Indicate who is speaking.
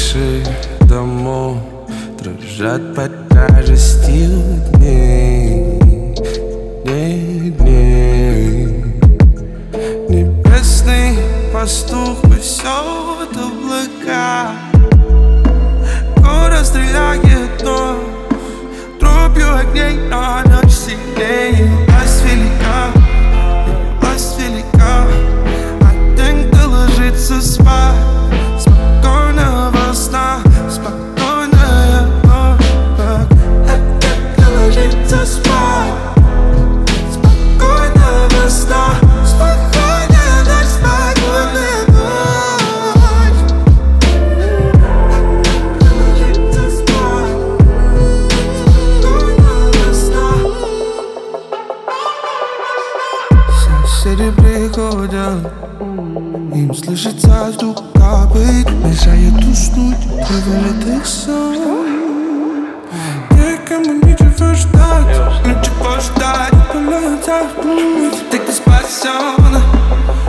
Speaker 1: крыши домов дрожат под тяжестью дней, дней. Небесный пастух пасет облака. Город стреляет вновь дробью огней, но ночь сильнее. Власть велика, власть велика. А тем, кто ложится спать, спокойного сна, спокойная ночь. А тем, кто ложится спать, спокойного сна, спокойная ночь, спокойная ночь. Кто ложится спать, спокойного сна. Соседи приходят, им слышится стук капель, мешает уснуть, приводит их сон. Некому ничего ждать, ничего ждать, пылается в путь. Так ты спасен.